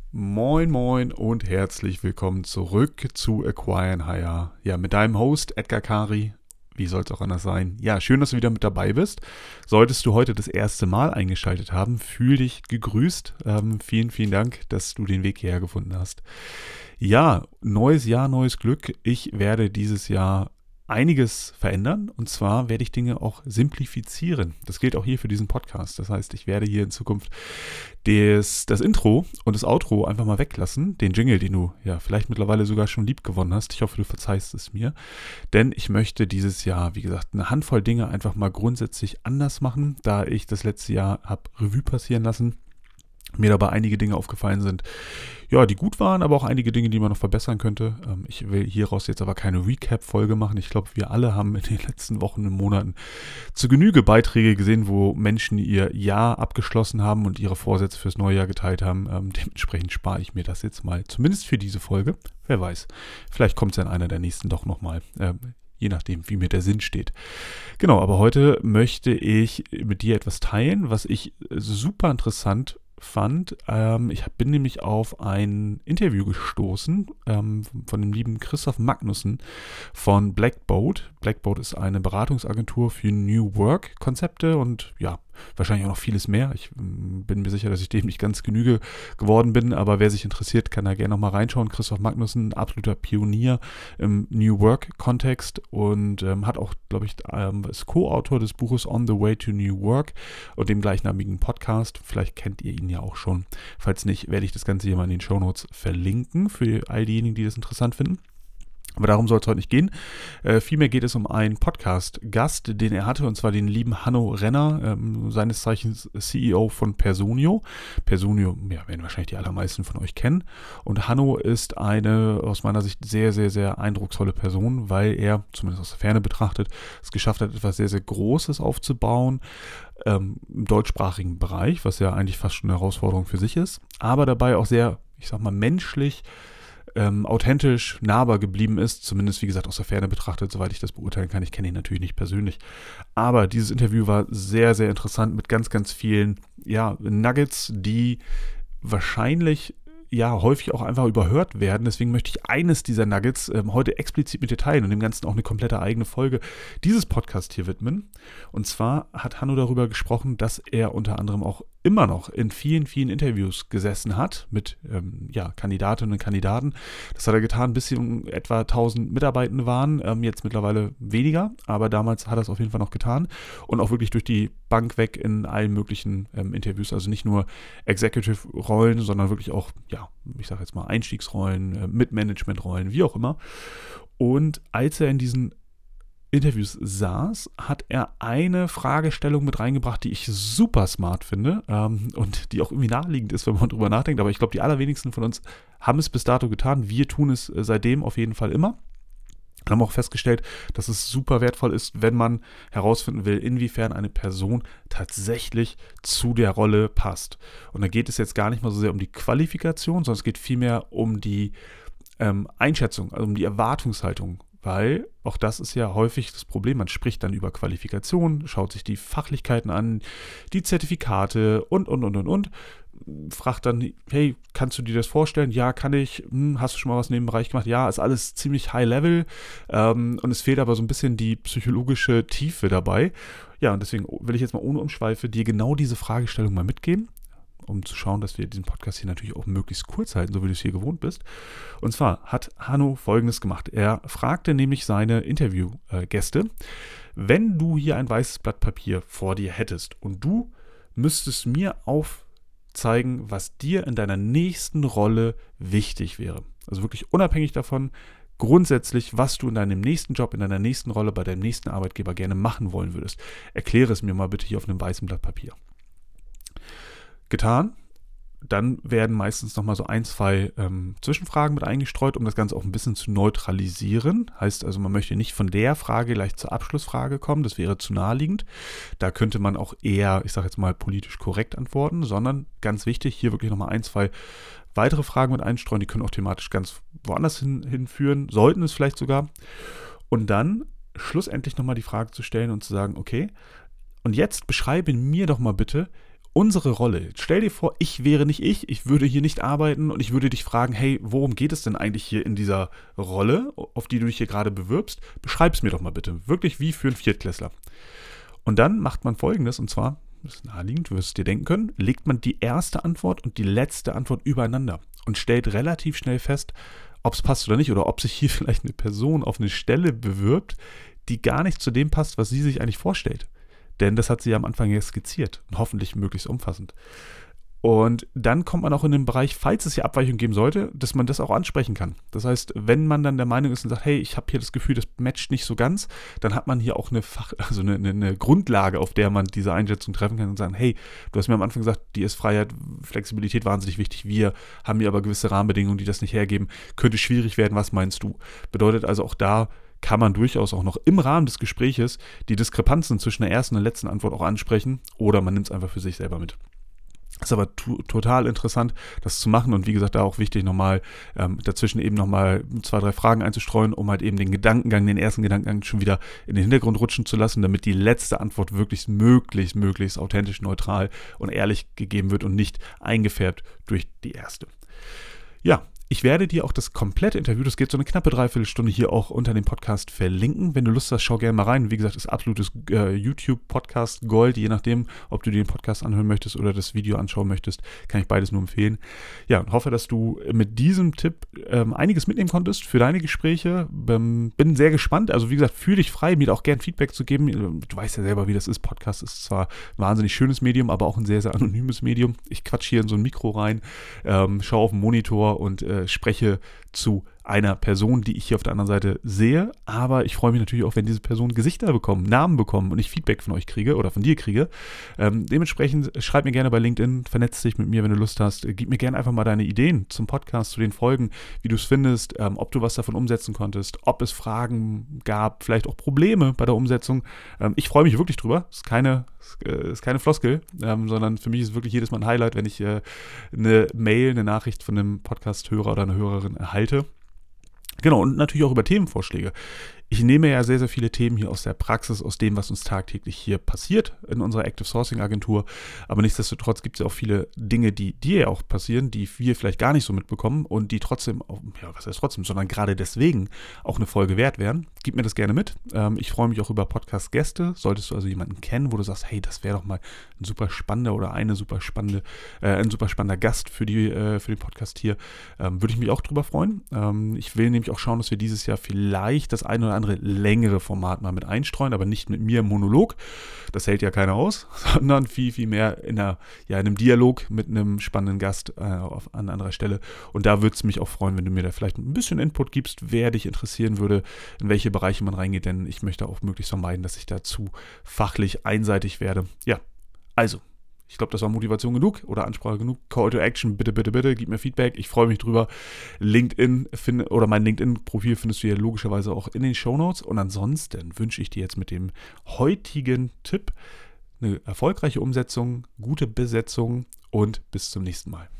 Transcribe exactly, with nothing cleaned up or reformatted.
Moin moin und herzlich willkommen zurück zu Acquire and Hire. Ja, mit deinem Host Edgar Kari. Wie soll es auch anders sein? Ja, schön, dass du wieder mit dabei bist. Solltest du heute das erste Mal eingeschaltet haben, fühl dich gegrüßt. Ähm, vielen, vielen Dank, dass du den Weg hierher gefunden hast. Ja, neues Jahr, neues Glück. Ich werde dieses Jahr einiges verändern, und zwar werde ich Dinge auch simplifizieren. Das gilt auch hier für diesen Podcast. Das heißt, ich werde hier in Zukunft das, das Intro und das Outro einfach mal weglassen. Den Jingle, den du ja vielleicht mittlerweile sogar schon lieb gewonnen hast. Ich hoffe, du verzeihst es mir. Denn ich möchte dieses Jahr, wie gesagt, eine Handvoll Dinge einfach mal grundsätzlich anders machen, da ich das letzte Jahr habe Revue passieren lassen. Mir dabei einige Dinge aufgefallen sind, ja, die gut waren, aber auch einige Dinge, die man noch verbessern könnte. Ähm, ich will hieraus jetzt aber keine Recap-Folge machen. Ich glaube, wir alle haben in den letzten Wochen und Monaten zu Genüge Beiträge gesehen, wo Menschen ihr Jahr abgeschlossen haben und ihre Vorsätze fürs neue Jahr geteilt haben. Ähm, dementsprechend spare ich mir das jetzt mal, zumindest für diese Folge. Wer weiß, vielleicht kommt es ja in einer der nächsten doch nochmal. Ähm, Je nachdem, wie mir der Sinn steht. Genau, aber heute möchte ich mit dir etwas teilen, was ich super interessant fand. Ähm, ich bin nämlich auf ein Interview gestoßen ähm, von dem lieben Christoph Magnussen von Blackboat. Blackboat ist eine Beratungsagentur für New Work-Konzepte und ja, wahrscheinlich auch noch vieles mehr. Ich ähm, bin mir sicher, dass ich dem nicht ganz Genüge geworden bin, aber wer sich interessiert, kann da gerne nochmal reinschauen. Christoph Magnussen, absoluter Pionier im New Work-Kontext und ähm, hat auch, glaube ich, ähm, ist Co-Autor des Buches On the Way to New Work und dem gleichnamigen Podcast. Vielleicht kennt ihr ihn ja auch schon. Falls nicht, werde ich das Ganze hier mal in den Shownotes verlinken für all diejenigen, die das interessant finden. Aber darum soll es heute nicht gehen. Äh, vielmehr geht es um einen Podcast-Gast, den er hatte, und zwar den lieben Hanno Renner, ähm, seines Zeichens C E O von Personio. Personio, ja, werden wahrscheinlich die allermeisten von euch kennen. Und Hanno ist eine aus meiner Sicht sehr, sehr, sehr eindrucksvolle Person, weil er, zumindest aus der Ferne betrachtet, es geschafft hat, etwas sehr, sehr Großes aufzubauen, ähm, im deutschsprachigen Bereich, was ja eigentlich fast schon eine Herausforderung für sich ist, aber dabei auch sehr, ich sag mal, menschlich, Ähm, authentisch, nahbar geblieben ist, zumindest wie gesagt aus der Ferne betrachtet, soweit ich das beurteilen kann. Ich kenne ihn natürlich nicht persönlich, aber dieses Interview war sehr, sehr interessant mit ganz, ganz vielen ja, Nuggets, die wahrscheinlich ja häufig auch einfach überhört werden. Deswegen möchte ich eines dieser Nuggets ähm, heute explizit mit dir teilen und dem Ganzen auch eine komplette eigene Folge dieses Podcast hier widmen. Und zwar hat Hanno darüber gesprochen, dass er unter anderem auch immer noch in vielen, vielen Interviews gesessen hat mit ähm, ja, Kandidatinnen und Kandidaten. Das hat er getan, bis sie um etwa tausend Mitarbeitende waren, ähm, jetzt mittlerweile weniger, aber damals hat er es auf jeden Fall noch getan und auch wirklich durch die Bank weg in allen möglichen ähm, Interviews, also nicht nur Executive-Rollen, sondern wirklich auch, ja, ich sage jetzt mal Einstiegsrollen, äh, Mid-Management-Rollen, wie auch immer. Und als er in diesen Interviews saß, hat er eine Fragestellung mit reingebracht, die ich super smart finde ähm, und die auch irgendwie naheliegend ist, wenn man drüber nachdenkt. Aber ich glaube, die allerwenigsten von uns haben es bis dato getan. Wir tun es äh, seitdem auf jeden Fall immer. Wir haben auch festgestellt, dass es super wertvoll ist, wenn man herausfinden will, inwiefern eine Person tatsächlich zu der Rolle passt. Und da geht es jetzt gar nicht mal so sehr um die Qualifikation, sondern es geht vielmehr um die ähm, Einschätzung, also um die Erwartungshaltung. Weil auch das ist ja häufig das Problem. Man spricht dann über Qualifikation, schaut sich die Fachlichkeiten an, die Zertifikate und, und, und, und, und. Fragt dann, hey, kannst du dir das vorstellen? Ja, kann ich. Hm, hast du schon mal was in dem Bereich gemacht? Ja, ist alles ziemlich high level. Ähm, und es fehlt aber so ein bisschen die psychologische Tiefe dabei. Ja, und deswegen will ich jetzt mal ohne Umschweife dir genau diese Fragestellung mal mitgeben, um zu schauen, dass wir diesen Podcast hier natürlich auch möglichst kurz halten, so wie du es hier gewohnt bist. Und zwar hat Hanno Folgendes gemacht. Er fragte nämlich seine Interviewgäste, wenn du hier ein weißes Blatt Papier vor dir hättest und du müsstest mir aufzeigen, was dir in deiner nächsten Rolle wichtig wäre. Also wirklich unabhängig davon, grundsätzlich, was du in deinem nächsten Job, in deiner nächsten Rolle, bei deinem nächsten Arbeitgeber gerne machen wollen würdest. Erkläre es mir mal bitte hier auf einem weißen Blatt Papier. Getan. Dann werden meistens nochmal so ein, zwei ähm, Zwischenfragen mit eingestreut, um das Ganze auch ein bisschen zu neutralisieren. Heißt also, man möchte nicht von der Frage gleich zur Abschlussfrage kommen, das wäre zu naheliegend. Da könnte man auch eher, ich sage jetzt mal, politisch korrekt antworten, sondern ganz wichtig, hier wirklich nochmal ein, zwei weitere Fragen mit einstreuen, die können auch thematisch ganz woanders hin, hinführen, sollten es vielleicht sogar. Und dann schlussendlich nochmal die Frage zu stellen und zu sagen, okay, und jetzt beschreibe mir doch mal bitte, unsere Rolle. Stell dir vor, ich wäre nicht ich, ich würde hier nicht arbeiten und ich würde dich fragen, hey, worum geht es denn eigentlich hier in dieser Rolle, auf die du dich hier gerade bewirbst? Beschreib es mir doch mal bitte. Wirklich wie für einen Viertklässler. Und dann macht man Folgendes, und zwar, das ist naheliegend, du wirst es dir denken können, legt man die erste Antwort und die letzte Antwort übereinander und stellt relativ schnell fest, ob es passt oder nicht, oder ob sich hier vielleicht eine Person auf eine Stelle bewirbt, die gar nicht zu dem passt, was sie sich eigentlich vorstellt. Denn das hat sie ja am Anfang ja skizziert und hoffentlich möglichst umfassend. Und dann kommt man auch in den Bereich, falls es hier Abweichungen geben sollte, dass man das auch ansprechen kann. Das heißt, wenn man dann der Meinung ist und sagt, hey, ich habe hier das Gefühl, das matcht nicht so ganz, dann hat man hier auch eine Fach, also eine, eine, eine Grundlage, auf der man diese Einschätzung treffen kann und sagen, hey, du hast mir am Anfang gesagt, dir ist Freiheit, Flexibilität wahnsinnig wichtig, wir haben hier aber gewisse Rahmenbedingungen, die das nicht hergeben, könnte schwierig werden, was meinst du? Bedeutet also auch da, kann man durchaus auch noch im Rahmen des Gespräches die Diskrepanzen zwischen der ersten und der letzten Antwort auch ansprechen oder man nimmt es einfach für sich selber mit. Ist aber tu- total interessant, das zu machen und wie gesagt, da auch wichtig nochmal ähm, dazwischen eben nochmal zwei, drei Fragen einzustreuen, um halt eben den Gedankengang, den ersten Gedankengang schon wieder in den Hintergrund rutschen zu lassen, damit die letzte Antwort wirklich möglichst, möglichst authentisch, neutral und ehrlich gegeben wird und nicht eingefärbt durch die erste. Ja, ich werde dir auch das komplette Interview, das geht so eine knappe Dreiviertelstunde, hier auch unter dem Podcast verlinken. Wenn du Lust hast, schau gerne mal rein. Wie gesagt, ist absolutes äh, YouTube-Podcast-Gold. Je nachdem, ob du dir den Podcast anhören möchtest oder das Video anschauen möchtest, kann ich beides nur empfehlen. Ja, und hoffe, dass du mit diesem Tipp ähm, einiges mitnehmen konntest für deine Gespräche. Ähm, bin sehr gespannt. Also wie gesagt, fühl dich frei, mir auch gerne Feedback zu geben. Du weißt ja selber, wie das ist. Podcast ist zwar ein wahnsinnig schönes Medium, aber auch ein sehr, sehr anonymes Medium. Ich quatsch hier in so ein Mikro rein, ähm, schaue auf den Monitor und äh, spreche zu einer Person, die ich hier auf der anderen Seite sehe, aber ich freue mich natürlich auch, wenn diese Personen Gesichter bekommen, Namen bekommen und ich Feedback von euch kriege oder von dir kriege. Ähm, dementsprechend schreib mir gerne bei LinkedIn, vernetz dich mit mir, wenn du Lust hast, gib mir gerne einfach mal deine Ideen zum Podcast, zu den Folgen, wie du es findest, ähm, ob du was davon umsetzen konntest, ob es Fragen gab, vielleicht auch Probleme bei der Umsetzung. Ähm, ich freue mich wirklich drüber, ist keine, ist keine Floskel, ähm, sondern für mich ist wirklich jedes Mal ein Highlight, wenn ich äh, eine Mail, eine Nachricht von einem Podcast-Hörer oder einer Hörerin erhalte. Genau, und natürlich auch über Themenvorschläge. Ich nehme ja sehr, sehr viele Themen hier aus der Praxis, aus dem, was uns tagtäglich hier passiert in unserer Active Sourcing Agentur. Aber nichtsdestotrotz gibt es ja auch viele Dinge, die dir ja auch passieren, die wir vielleicht gar nicht so mitbekommen und die trotzdem, auch, ja, was heißt trotzdem, sondern gerade deswegen auch eine Folge wert wären. Gib mir das gerne mit. Ähm, ich freue mich auch über Podcast-Gäste. Solltest du also jemanden kennen, wo du sagst, hey, das wäre doch mal ein super spannender oder eine super spannende, äh, ein super spannender Gast für die, äh, für den Podcast hier, ähm, würde ich mich auch drüber freuen. Ähm, ich will nämlich auch schauen, dass wir dieses Jahr vielleicht das eine oder andere längere Format mal mit einstreuen, aber nicht mit mir im Monolog. Das hält ja keiner aus, sondern viel, viel mehr in, einer, ja, in einem Dialog mit einem spannenden Gast äh, auf, an anderer Stelle. Und da würde es mich auch freuen, wenn du mir da vielleicht ein bisschen Input gibst, wer dich interessieren würde, in welche Bereiche man reingeht, denn ich möchte auch möglichst vermeiden, dass ich dazu fachlich einseitig werde. Ja, also. Ich glaube, das war Motivation genug oder Ansprache genug. Call to Action, bitte, bitte, bitte, gib mir Feedback. Ich freue mich drüber. LinkedIn find, oder mein LinkedIn-Profil findest du ja logischerweise auch in den Shownotes. Und ansonsten wünsche ich dir jetzt mit dem heutigen Tipp eine erfolgreiche Umsetzung, gute Besetzung und bis zum nächsten Mal.